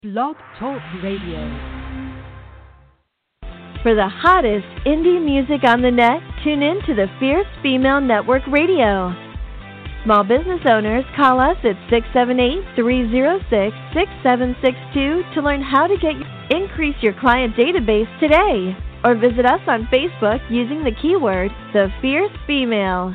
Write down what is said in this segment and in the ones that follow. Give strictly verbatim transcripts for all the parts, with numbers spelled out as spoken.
Blog Talk Radio. For the hottest indie music on the net, tune in to the Fierce Female Network Radio. Small business owners, call us at six seven eight, three zero six, six seven six two to learn how to get increase your client database today. Or visit us on Facebook using the keyword The Fierce Female.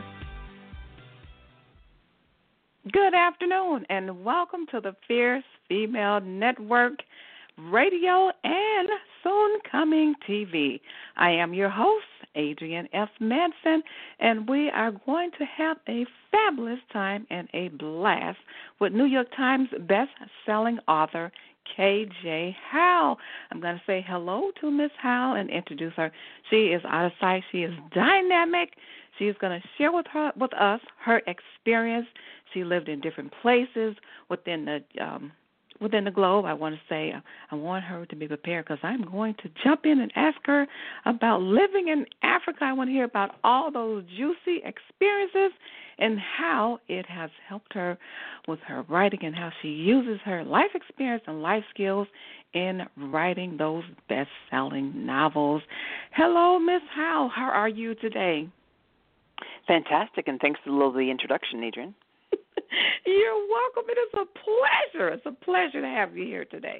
Good afternoon, and welcome to the Fierce Female Network Radio and soon coming T V. I am your host, Adrienne F. Manson, and we are going to have a fabulous time and a blast with New York Times best-selling author K J. Howell. I'm going to say hello to Miss Howell and introduce her. She is out of sight. She is dynamic. She is going to share with her with us her experience. She lived in different places within the um, within the globe. I want to say I want her to be prepared because I'm going to jump in and ask her about living in Africa. I want to hear about all those juicy experiences and how it has helped her with her writing and how she uses her life experience and life skills in writing those best-selling novels. Hello, Miss Howell. How are you today? Fantastic, and thanks for the lovely introduction, Adrienne. You're welcome. It is a pleasure. It's a pleasure to have you here today.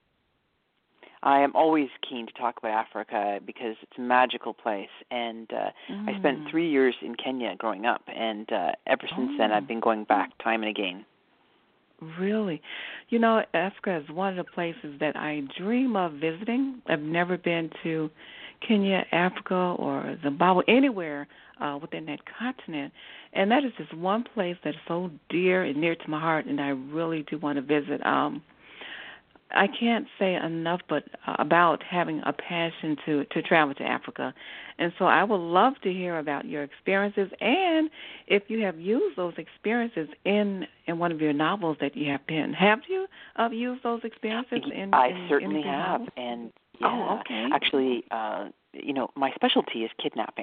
I am always keen to talk about Africa because it's a magical place, and uh, mm. I spent three years in Kenya growing up, and uh, ever since oh. then I've been going back time and again. Really? You know, Africa is one of the places that I dream of visiting. I've never been to Kenya, Africa, or Zimbabwe, anywhere uh, within that continent. And that is just one place that is so dear and near to my heart, and I really do want to visit. Um, I can't say enough but uh, about having a passion to, to travel to Africa. And so I would love to hear about your experiences and if you have used those experiences in, in one of your novels that you have penned. Have you uh, used those experiences? In, I in, certainly in have. novels? And yeah, oh, okay. actually, uh, you know, my specialty is kidnapping.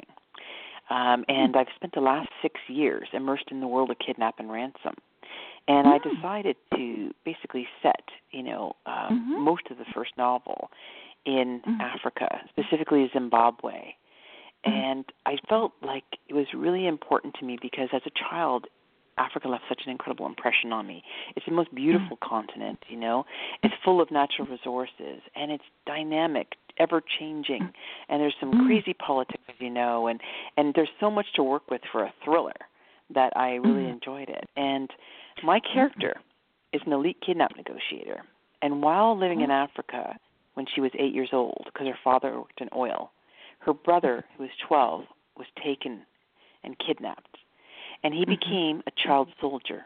Um, and mm. I've spent the last six years immersed in the world of kidnap and ransom. And mm. I decided to basically set, you know, uh, mm-hmm. most of the first novel in mm. Africa, specifically Zimbabwe. Mm. And I felt like it was really important to me because as a child, Africa left such an incredible impression on me. It's the most beautiful mm. continent, you know. It's full of natural resources, and it's dynamic, ever-changing. Mm. And there's some mm. crazy politics, as you know, and, and there's so much to work with for a thriller that I really mm. enjoyed it. And my character is an elite kidnap negotiator. And while living in Africa when she was eight years old, because her father worked in oil, her brother, who was twelve, was taken and kidnapped. And he became a child soldier.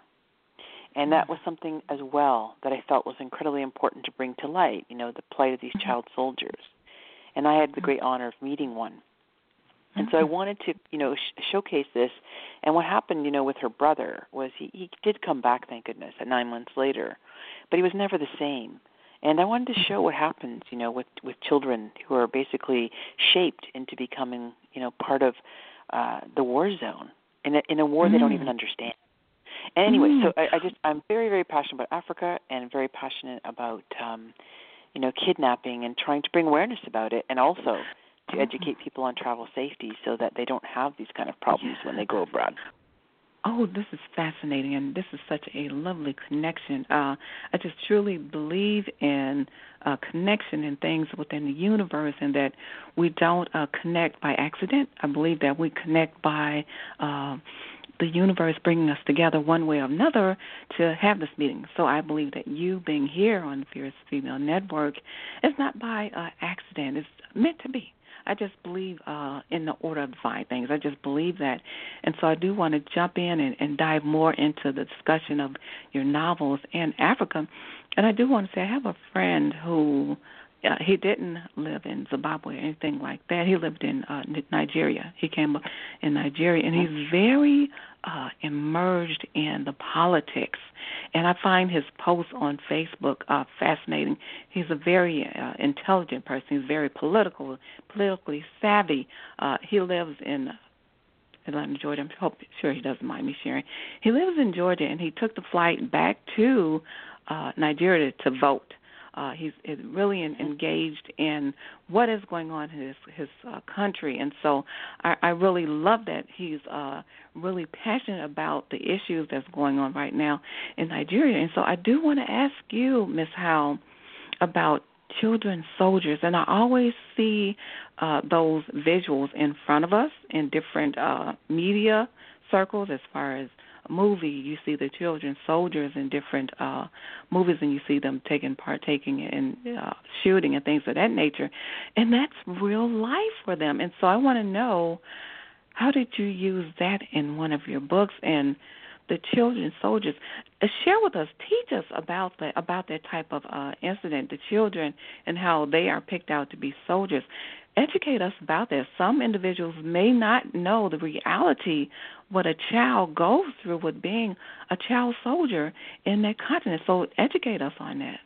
And that was something as well that I felt was incredibly important to bring to light, you know, the plight of these child soldiers. And I had the great honor of meeting one. And so I wanted to, you know, sh- showcase this. And what happened, you know, with her brother was he, he did come back, thank goodness, at nine months later. But he was never the same. And I wanted to show what happens, you know, with, with children who are basically shaped into becoming, you know, part of uh, the war zone in a, in a war mm. they don't even understand. And anyway, mm. so I, I just I'm very, very passionate about Africa and very passionate about, um, you know, kidnapping and trying to bring awareness about it, and also to educate people on travel safety so that they don't have these kind of problems when they go abroad. Oh, this is fascinating, and this is such a lovely connection. Uh, I just truly believe in uh, connection and things within the universe, and that we don't uh, connect by accident. I believe that we connect by uh, the universe bringing us together one way or another to have this meeting. So I believe that you being here on the Fierce Female Network is not by uh, accident. It's meant to be. I just believe uh, in the order of divine things. I just believe that. And so I do want to jump in and, and dive more into the discussion of your novels in Africa. And I do want to say I have a friend who, uh, he didn't live in Zimbabwe or anything like that. He lived in uh, Nigeria. He came up in Nigeria, and he's very uh, immersed in the politics. And I find his posts on Facebook uh, fascinating. He's a very uh, intelligent person. He's very political, politically savvy. Uh, he lives in Atlanta, Georgia. I'm hope, sure he doesn't mind me sharing. He lives in Georgia, and he took the flight back to uh, Nigeria to vote. Uh, he's is really in, engaged in what is going on in his, his uh, country. And so I, I really love that he's uh, really passionate about the issues that's going on right now in Nigeria. And so I do want to ask you, Miz Howell, about children soldiers. And I always see uh, those visuals in front of us in different uh, media circles. As far as a movie, you see the children soldiers in different uh, movies, and you see them taking partaking in uh, shooting and things of that nature. And that's real life for them. And so I want to know, how did you use that in one of your books? And the children soldiers, uh, share with us, teach us about that about that type of uh, incident, the children and how they are picked out to be soldiers. Educate us about that. Some individuals may not know the reality what a child goes through with being a child soldier in that continent. So educate us on that.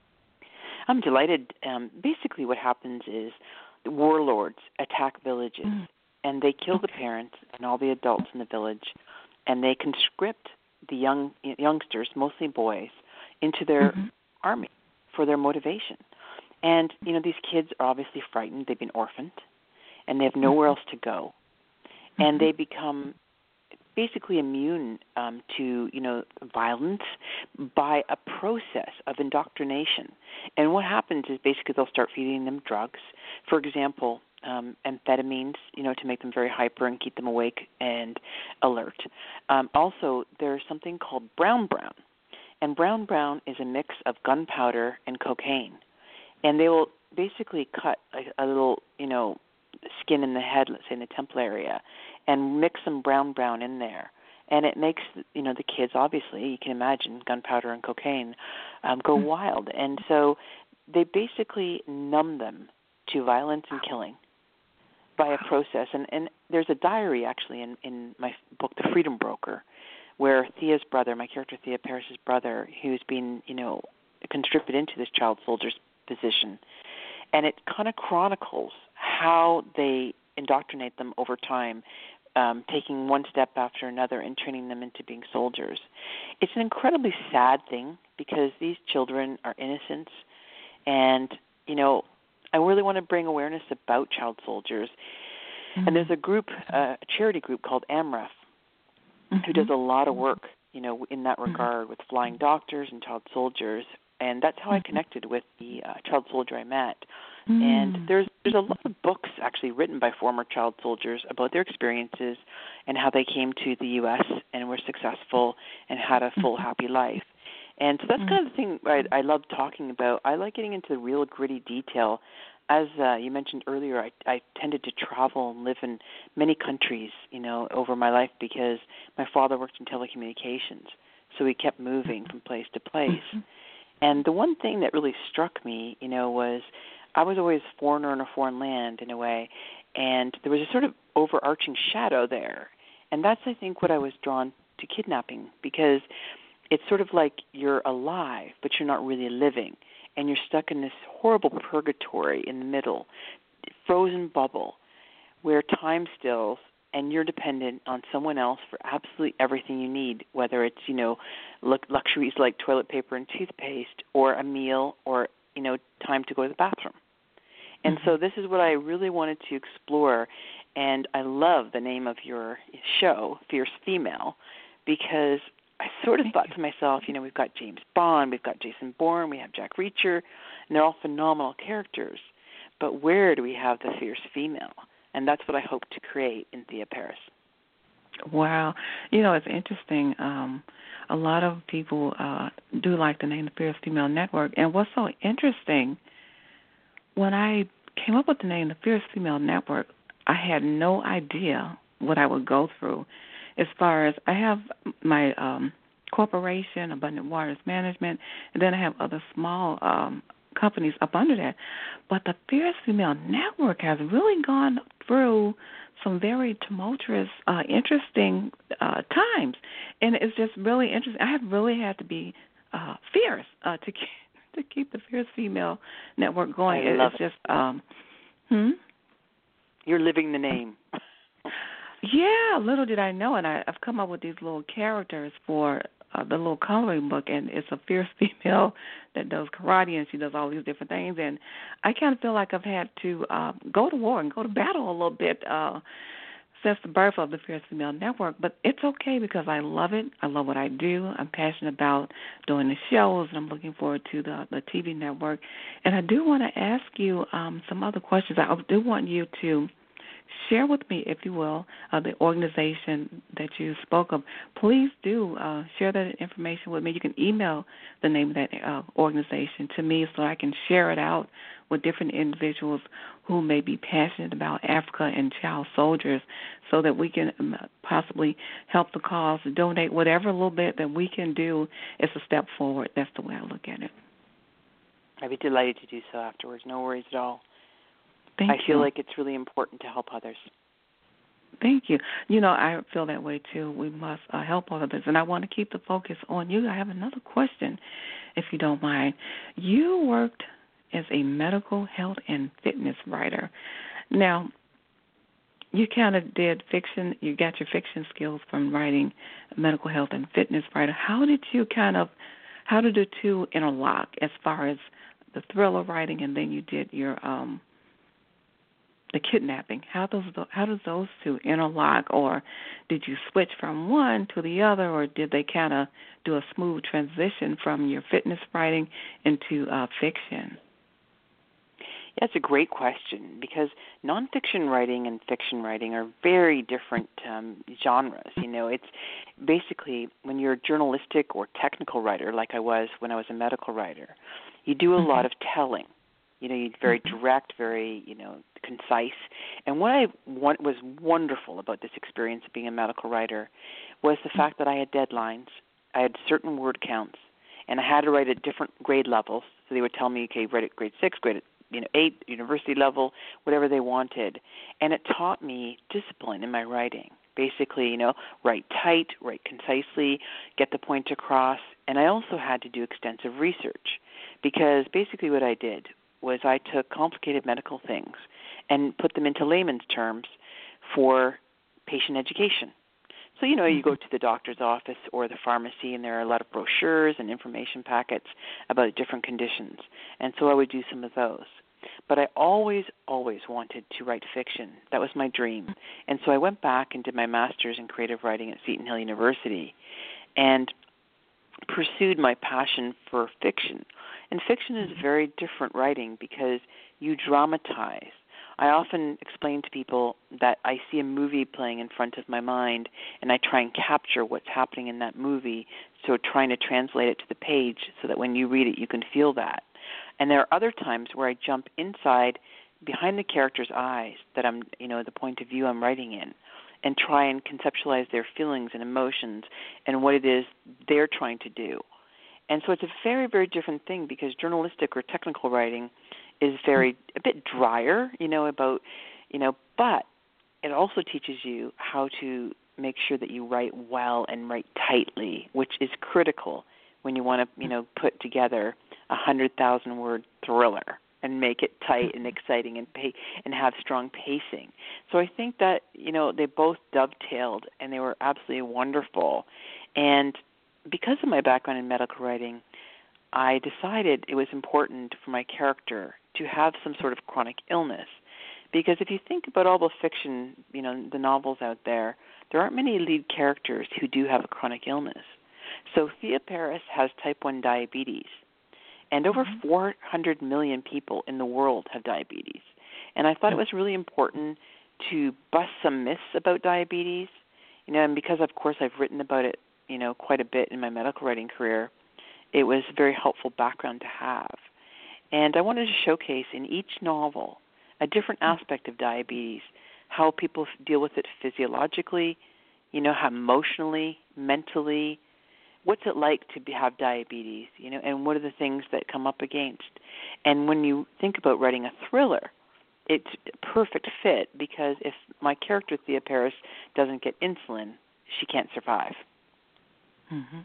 I'm delighted. Um, basically what happens is the warlords attack villages, mm. and they kill okay. the parents and all the adults in the village, and they conscript the young youngsters, mostly boys, into their mm-hmm. army for their motivation. And, you know, these kids are obviously frightened. They've been orphaned, and they have nowhere else to go. And they become basically immune um, to, you know, violence by a process of indoctrination. And what happens is basically they'll start feeding them drugs. For example, um, amphetamines, you know, to make them very hyper and keep them awake and alert. Um, also, there's something called brown brown. And brown brown is a mix of gunpowder and cocaine. And they will basically cut a, a little, you know, skin in the head, let's say in the temple area, and mix some brown brown in there. And it makes, you know, the kids, obviously, you can imagine, gunpowder and cocaine, um, go mm-hmm. wild. And so they basically numb them to violence and killing by a process. And, and there's a diary, actually, in, in my book, The Freedom Broker, where Thea's brother, my character Thea Parris's brother, who's been, you know, conscripted into this child soldier's position, and it kind of chronicles how they indoctrinate them over time, um, taking one step after another and training them into being soldiers. It's an incredibly sad thing because these children are innocents, and, you know, I really want to bring awareness about child soldiers. Mm-hmm. And there's a group, uh, a charity group called AMREF, mm-hmm. who does a lot of work, you know, in that regard mm-hmm. with flying doctors and child soldiers. And that's how I connected with the uh, child soldier I met. Mm. And there's there's a lot of books actually written by former child soldiers about their experiences and how they came to the U S and were successful and had a full, happy life. And so that's mm. kind of the thing I, I love talking about. I like getting into the real gritty detail. As uh, you mentioned earlier, I, I tended to travel and live in many countries, you know, over my life because my father worked in telecommunications. So we kept moving from place to place. Mm-hmm. And the one thing that really struck me, you know, was I was always a foreigner in a foreign land in a way, and there was a sort of overarching shadow there. And that's, I think, what I was drawn to kidnapping, because it's sort of like you're alive, but you're not really living, and you're stuck in this horrible purgatory in the middle, frozen bubble, where time stills, and you're dependent on someone else for absolutely everything you need, whether it's, you know, luxuries like toilet paper and toothpaste, or a meal, or, you know, time to go to the bathroom. And mm-hmm. so this is what I really wanted to explore, and I love the name of your show, Fierce Female, because I sort of Thank thought you. to myself, you know, we've got James Bond, we've got Jason Bourne, we have Jack Reacher, and they're all phenomenal characters, but where do we have the fierce female? And that's what I hope to create in Thea Parris. Wow. You know, it's interesting. Um, a lot of people uh, do like the name the Fierce Female Network. And what's so interesting, when I came up with the name the Fierce Female Network, I had no idea what I would go through. As far as I have my um, corporation, Abundant Waters Management, and then I have other small um companies up under that. But the Fierce Female Network has really gone through some very tumultuous, uh, interesting uh, times. And it's just really interesting. I have really had to be uh, fierce uh, to, keep, to keep the Fierce Female Network going. I love it's it. just, um, hmm? You're living the name. Yeah, little did I know. And I, I've come up with these little characters for uh, the little coloring book, and it's a fierce female that does karate, and she does all these different things. And I kind of feel like I've had to uh, go to war and go to battle a little bit uh, since the birth of the Fierce Female Network. But it's okay because I love it. I love what I do. I'm passionate about doing the shows, and I'm looking forward to the, the T V network. And I do want to ask you um, some other questions. I do want you to share with me, if you will, uh, the organization that you spoke of. Please do uh, share that information with me. You can email the name of that uh, organization to me so I can share it out with different individuals who may be passionate about Africa and child soldiers, so that we can um, possibly help the cause, donate whatever little bit that we can do is a step forward. That's the way I look at it. I'd be delighted to do so afterwards. No worries at all. Thank I feel you. like it's really important to help others. Thank you. You know, I feel that way, too. We must uh, help others, and I want to keep the focus on you. I have another question, if you don't mind. You worked as a medical health and fitness writer. Now, you kind of did fiction. You got your fiction skills from writing medical health and fitness writer. How did you kind of, how did the two interlock as far as the thriller writing, and then you did your um, the kidnapping? How does the, how does those two interlock, or did you switch from one to the other, or did they kind of do a smooth transition from your fitness writing into uh, fiction? Yeah, it's a great question, because nonfiction writing and fiction writing are very different um, genres. You know, it's basically when you're a journalistic or technical writer, like I was when I was a medical writer, you do a mm-hmm. lot of telling. You know, you're very mm-hmm. direct, very, you know, concise. And what I want was wonderful about this experience of being a medical writer was the mm-hmm. fact that I had deadlines, I had certain word counts, and I had to write at different grade levels. So they would tell me, okay, write at grade six, grade at you know, eight, university level, whatever they wanted. And it taught me discipline in my writing. Basically, you know, write tight, write concisely, get the point across. And I also had to do extensive research, because basically what I did was I took complicated medical things and put them into layman's terms for patient education. So, you know, you go to the doctor's office or the pharmacy, and there are a lot of brochures and information packets about different conditions. And so I would do some of those. But I always, always wanted to write fiction. That was my dream. And so I went back and did my master's in creative writing at Seton Hill University and pursued my passion for fiction. And fiction is very different writing because you dramatize. I often explain to people that I see a movie playing in front of my mind, and I try and capture what's happening in that movie, so trying to translate it to the page so that when you read it, you can feel that. And there are other times where I jump inside, behind the character's eyes, that I'm, you know, the point of view I'm writing in, and try and conceptualize their feelings and emotions and what it is they're trying to do. And so it's a very, very different thing, because journalistic or technical writing is very a bit drier, you know, about, you know, but it also teaches you how to make sure that you write well and write tightly, which is critical when you want to, you know, put together a hundred thousand word thriller and make it tight and exciting and pay, and have strong pacing. So I think that, you know, they both dovetailed, and they were absolutely wonderful. And because of my background in medical writing, I decided it was important for my character to have some sort of chronic illness. Because if you think about all the fiction, you know, the novels out there, there aren't many lead characters who do have a chronic illness. So Thea Paris has type one diabetes, and over mm-hmm. four hundred million people in the world have diabetes. And I thought mm-hmm. it was really important to bust some myths about diabetes, you know, and because, of course, I've written about it, you know, quite a bit in my medical writing career, it was a very helpful background to have. And I wanted to showcase in each novel a different aspect of diabetes, how people deal with it physiologically, you know, how emotionally, mentally, what's it like to be, have diabetes, you know, and what are the things that come up against. And when you think about writing a thriller, it's a perfect fit, because if my character, Thea Paris, doesn't get insulin, she can't survive. Mm-hmm.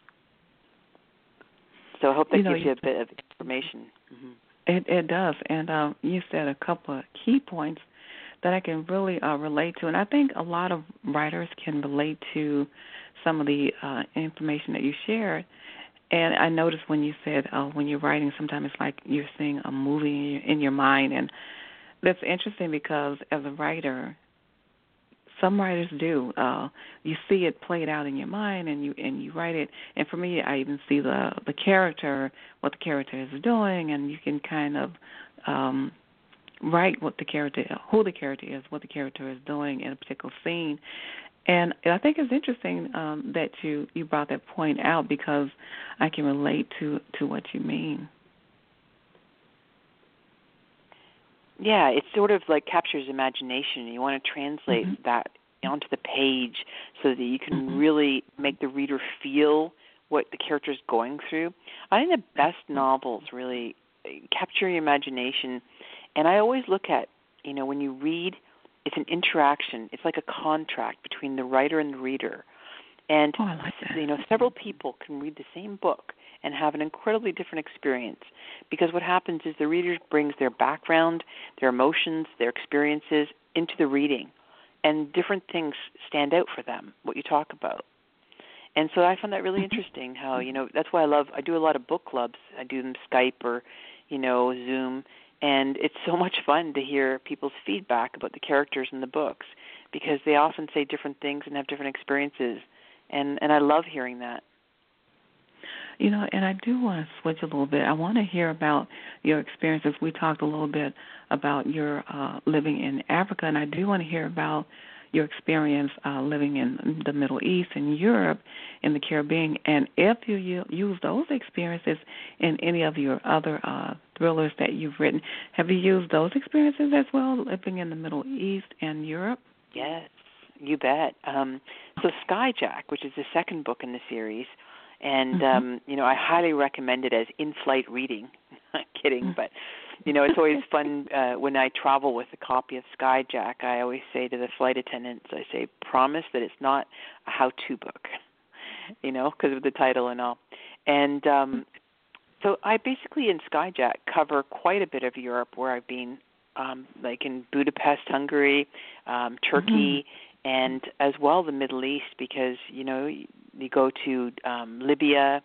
So I hope that you know, gives you a bit of information. Mm-hmm. It, it does. And um, you said a couple of key points that I can really uh, relate to. And I think a lot of writers can relate to some of the uh, information that you shared. And I noticed when you said uh, when you're writing, sometimes it's like you're seeing a movie in your, in your mind. And that's interesting because as a writer, some writers do. Uh, you see it played out in your mind, and you and you write it. And for me, I even see the the character, what the character is doing, and you can kind of um, write what the character, who the character is, what the character is doing in a particular scene. And I think it's interesting um, that you, you brought that point out because I can relate to, to what you mean. Yeah, it sort of like captures imagination. You want to translate mm-hmm. that onto the page so that you can mm-hmm. really make the reader feel what the character is going through. I think the best novels really capture your imagination. And I always look at, you know, when you read, it's an interaction. It's like a contract between the writer and the reader. And, oh, I like that. you know, several people can read the same book and have an incredibly different experience because what happens is the reader brings their background, their emotions, their experiences into the reading, and different things stand out for them, what you talk about. And so I found that really interesting how, you know, that's why I love, I do a lot of book clubs. I do them Skype or, you know, Zoom. And it's so much fun to hear people's feedback about the characters in the books because they often say different things and have different experiences. And, and I love hearing that. You know, and I do want to switch a little bit. I want to hear about your experiences. We talked a little bit about your uh, living in Africa, and I do want to hear about your experience uh, living in the Middle East and Europe and the Caribbean, and if you use those experiences in any of your other uh, thrillers that you've written, have you used those experiences as well, living in the Middle East and Europe? Yes, you bet. Um, so Skyjack, which is the second book in the series, and, mm-hmm. um, you know, I highly recommend it as in-flight reading. Not kidding, mm-hmm. but, you know, it's always fun uh, when I travel with a copy of Skyjack. I always say to the flight attendants, I say, promise that it's not a how-to book, you know, because of the title and all. And um, so I basically in Skyjack cover quite a bit of Europe where I've been, um, like in Budapest, Hungary, um, Turkey, mm-hmm. and as well the Middle East because, you know, you go to um, Libya.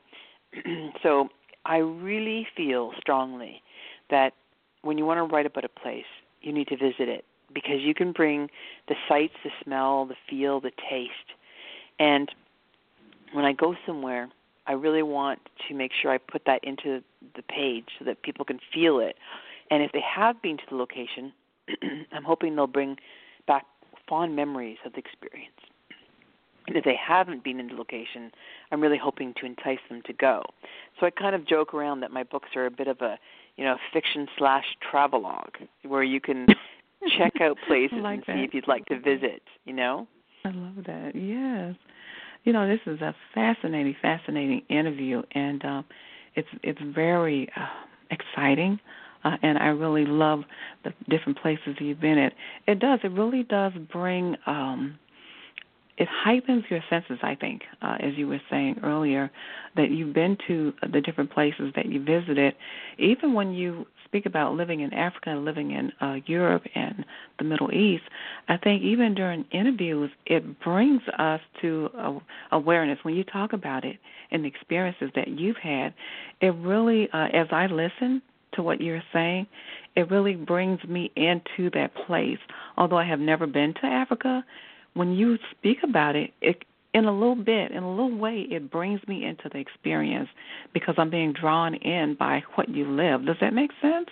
So I really feel strongly that when you want to write about a place, you need to visit it because you can bring the sights, the smell, the feel, the taste. And when I go somewhere, I really want to make sure I put that into the page so that people can feel it. And if they have been to the location, I'm hoping they'll bring back fond memories of the experience. And if they haven't been in the location, I'm really hoping to entice them to go. So I kind of joke around that my books are a bit of a, you know, fiction slash travelogue where you can check out places like and that. See if you'd like to visit, you know? I love that, yes. You know, this is a fascinating, fascinating interview, and uh, it's it's very uh, exciting, uh, and I really love the different places you've been at. It does, it really does bring... Um, It heightens your senses, I think, uh, as you were saying earlier, that you've been to the different places that you visited. Even when you speak about living in Africa and living in uh, Europe and the Middle East, I think even during interviews, it brings us to uh, awareness. When you talk about it and the experiences that you've had, it really, uh, as I listen to what you're saying, it really brings me into that place. Although I have never been to Africa, when you speak about it, it, in a little bit, in a little way, it brings me into the experience because I'm being drawn in by what you live. Does that make sense?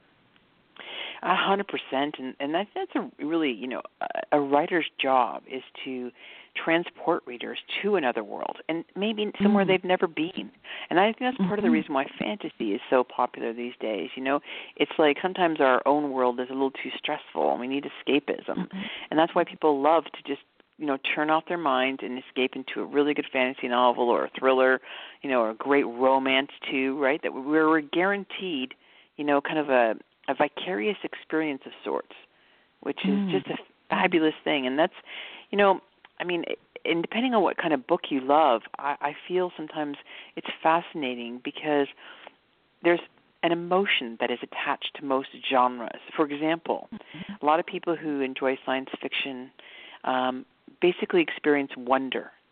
A hundred percent, and and that's that's a really, you know, a, a writer's job is to transport readers to another world and maybe somewhere mm. they've never been. And I think that's part mm-hmm. of the reason why fantasy is so popular these days. You know, it's like sometimes our own world is a little too stressful and we need escapism. Mm-hmm. And that's why people love to just, you know, turn off their mind and escape into a really good fantasy novel or a thriller, you know, or a great romance too, right? That we're, we're guaranteed, you know, kind of a, a vicarious experience of sorts, which is mm. just a fabulous thing. And that's, you know, I mean, and depending on what kind of book you love, I, I feel sometimes it's fascinating because there's an emotion that is attached to most genres. For example, mm-hmm. a lot of people who enjoy science fiction um, basically experience wonder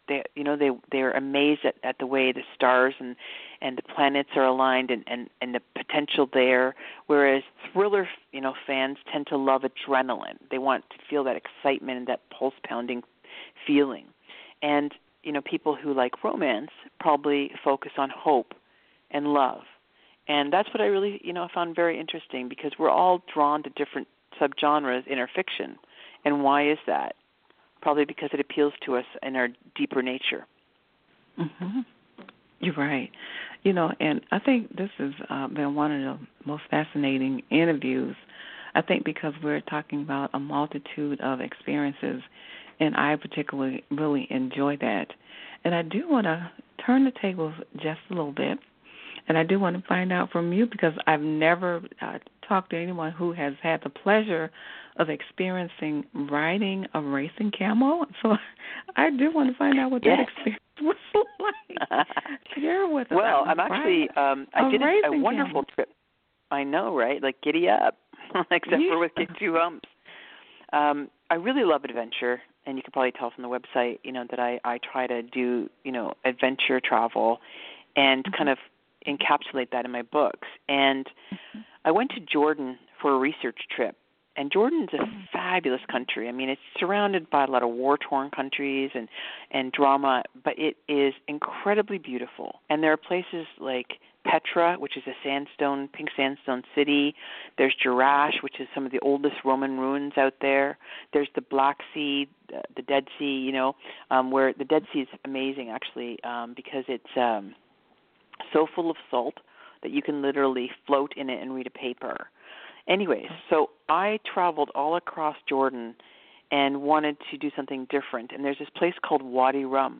they, you know, they they're amazed at, at the way the stars and, and the planets are aligned and, and, and the potential there. Whereas thriller, you know, fans tend to love adrenaline. They want to feel that excitement and that pulse pounding feeling. And you know, people who like romance probably focus on hope and love. And that's what I really, you know, found very interesting, because we're all drawn to different subgenres in our fiction. And why is that? Probably because it appeals to us in our deeper nature. Mm-hmm. You're right. You know, and I think this has uh, been one of the most fascinating interviews, I think, because we're talking about a multitude of experiences, and I particularly really enjoy that. And I do want to turn the tables just a little bit, and I do want to find out from you, because I've never uh, talked to anyone who has had the pleasure of experiencing riding a racing camel. So I do want to find out what yes. that experience was like. Share with us. Well, I'm actually, um, I a did a, a wonderful camel. trip. I know, right? Like, giddy up, except yeah. for with kick two humps. Um, I really love adventure, and you can probably tell from the website, you know, that I, I try to do, you know, adventure travel and mm-hmm. kind of encapsulate that in my books. And mm-hmm. I went to Jordan for a research trip. And Jordan's a fabulous country. I mean, it's surrounded by a lot of war-torn countries and, and drama, but it is incredibly beautiful. And there are places like Petra, which is a sandstone, pink sandstone city. There's Jerash, which is some of the oldest Roman ruins out there. There's the Black Sea, the, the Dead Sea, you know, um, where the Dead Sea is amazing, actually, um, because it's um, so full of salt that you can literally float in it and read a paper. Anyways, so I traveled all across Jordan and wanted to do something different. And there's this place called Wadi Rum,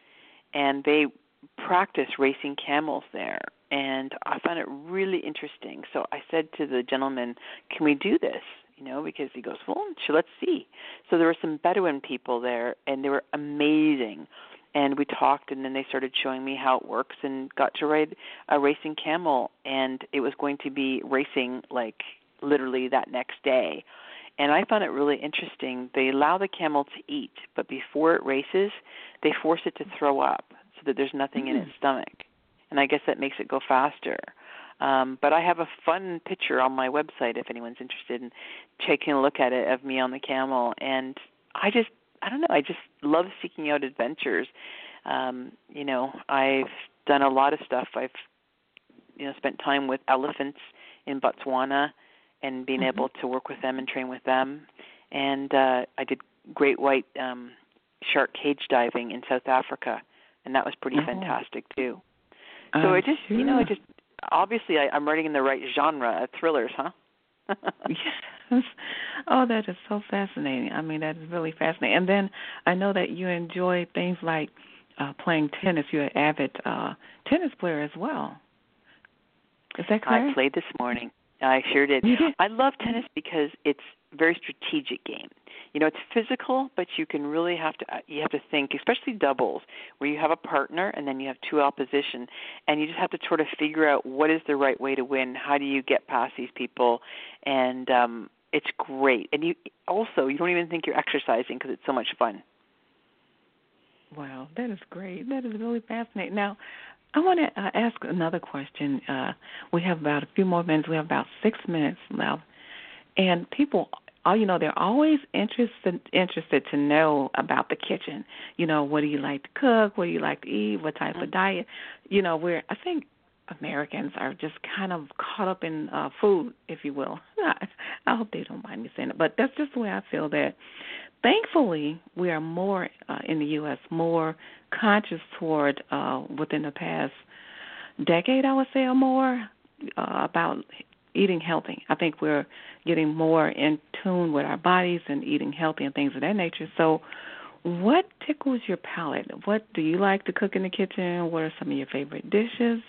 and they practice racing camels there. And I found it really interesting. So I said to the gentleman, can we do this? You know, because he goes, well, sure, let's see. So there were some Bedouin people there, and they were amazing. And we talked, and then they started showing me how it works, and got to ride a racing camel. And it was going to be racing like literally that next day. And I found it really interesting. They allow the camel to eat, but before it races, they force it to throw up so that there's nothing mm. in its stomach. And I guess that makes it go faster. Um, but I have a fun picture on my website if anyone's interested in taking a look at it of me on the camel. And I just, I don't know, I just love seeking out adventures. Um, you know, I've done a lot of stuff. I've, you know, spent time with elephants in Botswana and being mm-hmm. able to work with them and train with them. And uh, I did great white um, shark cage diving in South Africa, and that was pretty oh. fantastic too. So uh, I just, sure. you know, I just, obviously I, I'm writing in the right genre of thrillers, huh? Yes. Oh, that is so fascinating. I mean, that is really fascinating. And then I know that you enjoy things like uh, playing tennis. You're an avid uh, tennis player as well. Is that correct? I played this morning. I sure did. You did? I love tennis because it's a very strategic game. You know, it's physical, but you can really have to you have to think, especially doubles, where you have a partner and then you have two opposition, and you just have to sort of figure out what is the right way to win. How do you get past these people? And um, it's great. And you also you don't even think you're exercising because it's so much fun. Wow, that is great. That is really fascinating. Now, I want to uh, ask another question. Uh, we have about a few more minutes. We have about six minutes left. And people, oh, you know, they're always interested interested to know about the kitchen. You know, what do you like to cook? What do you like to eat? What type of diet? You know, where I think Americans are just kind of caught up in uh, food, if you will. I hope they don't mind me saying it, but that's just the way I feel that. Thankfully, we are more uh, in the U S more conscious toward uh, within the past decade, I would say, or more uh, about eating healthy. I think we're getting more in tune with our bodies and eating healthy and things of that nature. So what tickles your palate? What do you like to cook in the kitchen? What are some of your favorite dishes?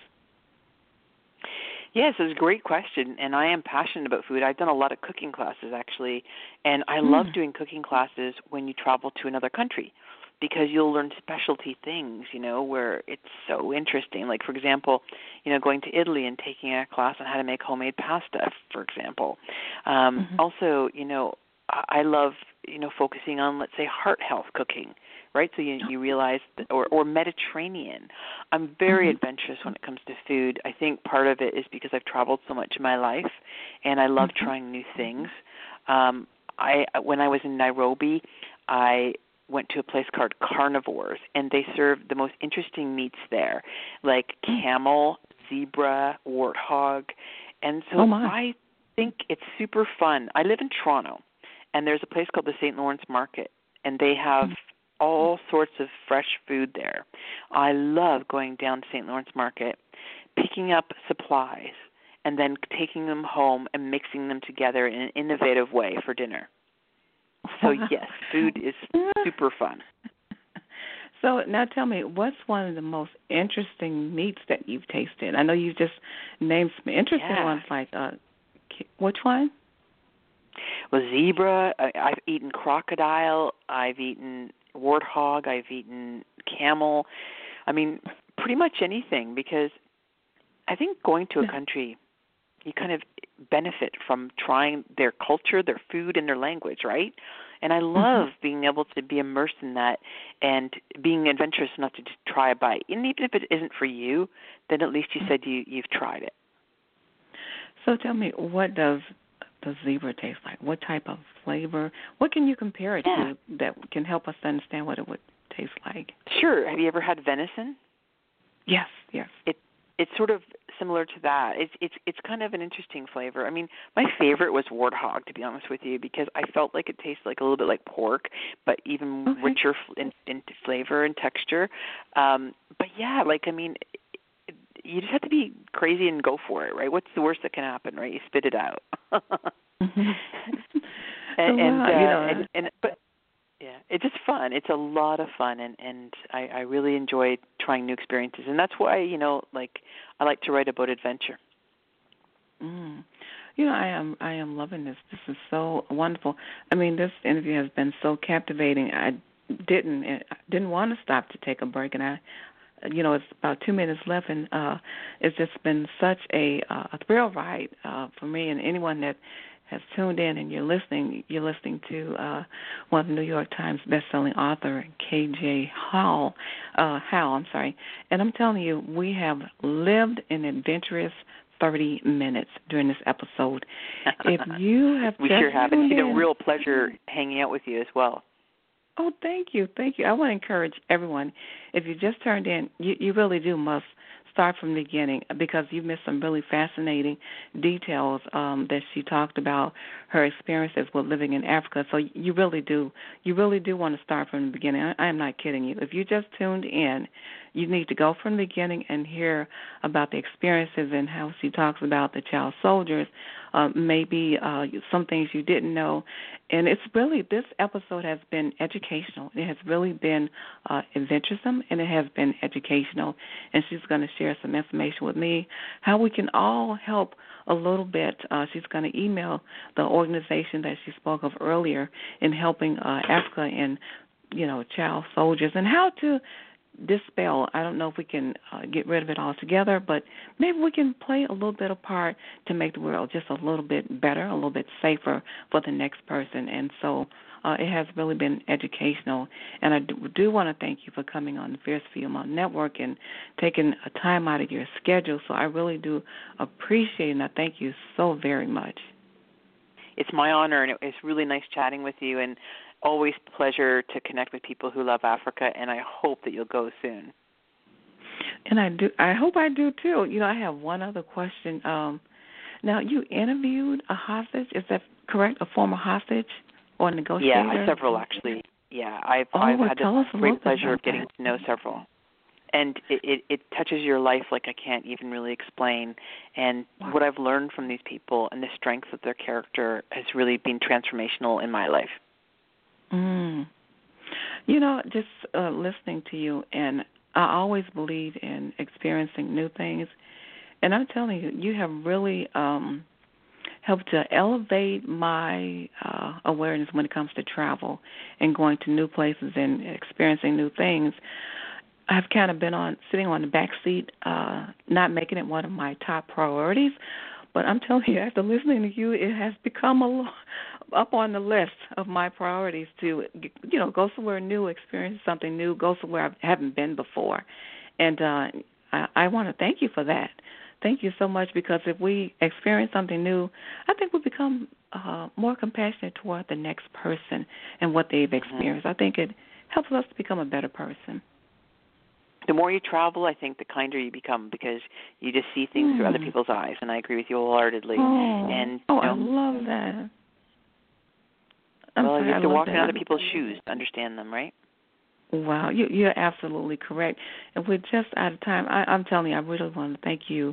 Yes, it's a great question, and I am passionate about food. I've done a lot of cooking classes, actually, and I mm. love doing cooking classes when you travel to another country, because you'll learn specialty things, you know, where it's so interesting. Like, for example, you know, going to Italy and taking a class on how to make homemade pasta, for example. Um, mm-hmm. Also, you know, I love, you know, focusing on, let's say, heart health cooking, right? So you, you realize, that, or, or Mediterranean. I'm very mm-hmm. adventurous when it comes to food. I think part of it is because I've traveled so much in my life, and I love mm-hmm. trying new things. Um, I when I was in Nairobi, I went to a place called Carnivores, and they serve the most interesting meats there, like camel, zebra, warthog. And so oh I think it's super fun. I live in Toronto, and there's a place called the Saint Lawrence Market, and they have all sorts of fresh food there. I love going down to Saint Lawrence Market, picking up supplies, and then taking them home and mixing them together in an innovative way for dinner. So, yes, food is super fun. So now tell me, what's one of the most interesting meats that you've tasted? I know you just named some interesting yeah. ones, like uh, which one? Well, zebra, I, I've eaten crocodile, I've eaten warthog, I've eaten camel. I mean, pretty much anything, because I think going to a country, you kind of benefit from trying their culture, their food, and their language, right? And I love mm-hmm. being able to be immersed in that and being adventurous enough to just try a bite. And even if it isn't for you, then at least you said you, you've tried it. So tell me, what does the zebra taste like? What type of flavor? What can you compare it yeah. to that can help us understand what it would taste like? Sure. Have you ever had venison? Yes, yes. It It's sort of similar to that. It's it's it's kind of an interesting flavor. I mean, my favorite was warthog, to be honest with you, because I felt like it tasted like a little bit like pork, but even okay. richer in, in flavor and texture. Um, but yeah, like I mean, you just have to be crazy and go for it, right? What's the worst that can happen, right? You spit it out. mm-hmm. and, so, and, wow, uh, you know, and and but. Yeah, it's just fun. It's a lot of fun, and, and I, I really enjoy trying new experiences. And that's why, you know, like I like to write about adventure. Mm. You know, I am I am loving this. This is so wonderful. I mean, this interview has been so captivating. I didn't I didn't want to stop to take a break, and I, you know, it's about two minutes left, and uh, it's just been such a, uh, a thrill ride uh, for me and anyone that has tuned in and you're listening, you're listening to uh, one of the New York Times best-selling author, K J Howell, uh, Howell, I'm sorry. And I'm telling you, we have lived an adventurous thirty minutes during this episode. If you have we just sure have. It's been in, a real pleasure hanging out with you as well. Oh, thank you, thank you. I want to encourage everyone, if you just turned in, you, you really do must start from the beginning, because you missed some really fascinating details um, that she talked about her experiences with living in Africa. So you really do, you really do want to start from the beginning. I, I am not kidding you. If you just tuned in, you need to go from the beginning and hear about the experiences and how she talks about the child soldiers, uh, maybe uh, some things you didn't know. And it's really, this episode has been educational. It has really been uh, adventuresome, and it has been educational. And she's going to share some information with me, how we can all help a little bit. Uh, she's going to email the organization that she spoke of earlier in helping uh, Africa and, you know, child soldiers, and how to dispel. I don't know if we can uh, get rid of it altogether, but maybe we can play a little bit of part to make the world just a little bit better, a little bit safer for the next person. And so uh, it has really been educational. And I do, do want to thank you for coming on the Fierce Female Network and taking a time out of your schedule. So I really do appreciate it, and I thank you so very much. It's my honor, and it's really nice chatting with you, and always a pleasure to connect with people who love Africa, and I hope that you'll go soon. And I do. I hope I do, too. You know, I have one other question. Um, now, you interviewed a hostage. Is that correct, a former hostage or negotiator? Yeah, several, actually. Yeah, I've, oh, I've well, had tell the us a great little pleasure of bit getting about to know several. And it, it, it touches your life like I can't even really explain. And wow. what I've learned from these people and the strength of their character has really been transformational in my life. Mm. You know, just uh, listening to you, and I always believe in experiencing new things. And I'm telling you, you have really um, helped to elevate my uh, awareness when it comes to travel and going to new places and experiencing new things. I've kind of been on sitting on the back seat, uh, not making it one of my top priorities. But I'm telling you, after listening to you, it has become a, up on the list of my priorities to, you know, go somewhere new, experience something new, go somewhere I haven't been before. And uh, I, I want to thank you for that. Thank you so much, because if we experience something new, I think we become uh, more compassionate toward the next person and what they've experienced. Mm-hmm. I think it helps us to become a better person. The more you travel, I think the kinder you become, because you just see things mm. through other people's eyes, and I agree with you wholeheartedly. Oh, and, oh you know, I love that. I'm well, sorry, you have I to love walk that. in other people's shoes to understand them, right? Wow, you, you're absolutely correct. And we're just out of time. I, I'm telling you, I really want to thank you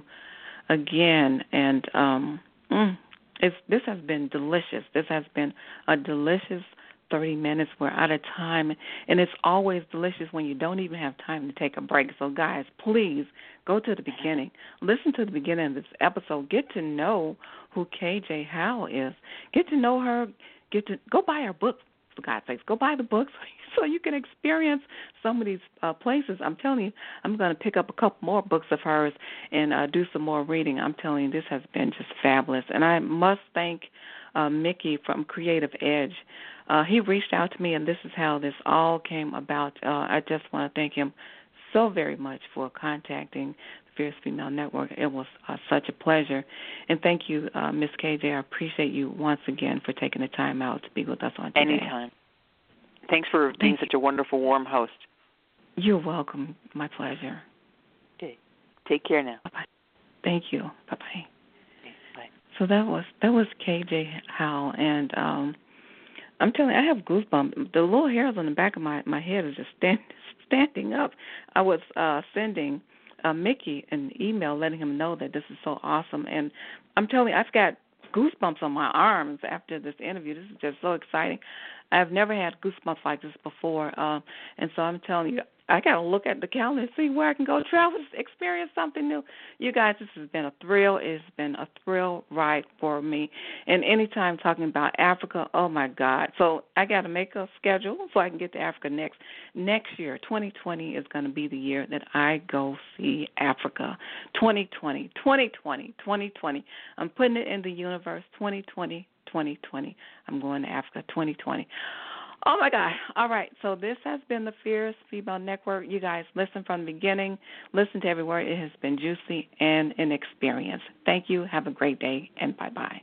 again. And um, mm, it's, this has been delicious. This has been a delicious thirty minutes. We're out of time. And it's always delicious when you don't even have time to take a break. So, guys, please go to the beginning. Listen to the beginning of this episode. Get to know who K J Howell is. Get to know her. Get to go buy her book, for God's sakes. Go buy the books so you can experience some of these uh, places. I'm telling you, I'm going to pick up a couple more books of hers and uh, do some more reading. I'm telling you, this has been just fabulous. And I must thank uh, Mickey from Creative Edge. Uh, he reached out to me, and this is how this all came about. Uh, I just want to thank him so very much for contacting the Fierce Female Network. It was uh, such a pleasure. And thank you, uh, Miss K J. I appreciate you once again for taking the time out to be with us on today. Anytime. Thanks for being Thank such you. a wonderful, warm host. You're welcome. My pleasure. Okay. Take care now. Bye-bye. Thank you. Bye-bye. Okay, bye. So that was that was K J Howell, and um, I'm telling you, I have goosebumps. The little hairs on the back of my, my head are just stand, standing up. I was uh, sending uh, Mickey an email letting him know that this is so awesome, and I'm telling you, I've got goosebumps on my arms after this interview. This is just so exciting. I've never had goosebumps like this before, uh, and so I'm telling you, I got to look at the calendar and see where I can go travel, experience something new. You guys, this has been a thrill. It's been a thrill ride for me. And anytime talking about Africa, oh, my God. So I got to make a schedule so I can get to Africa next. Next year, twenty twenty, is going to be the year that I go see Africa. twenty twenty, twenty twenty, twenty twenty. I'm putting it in the universe, twenty twenty, twenty twenty. I'm going to Africa, twenty twenty. Oh, my God. All right. So this has been the Fierce Female Network. You guys listen from the beginning. Listen to every word. It has been juicy and an experience. Thank you. Have a great day, and bye-bye.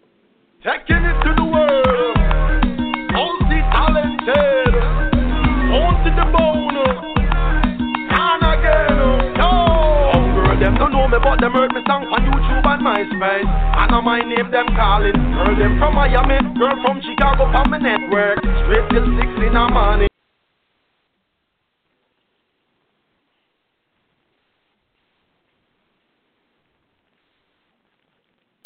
Taking it to the world. Multi-talented. On to the bone. And again. No. Girl, them don't know me, but them heard me song on YouTube and MySpace. I know my name, them calling. Girl, them from Miami. Girl from Chicago, from my network. Straight till six in the morning.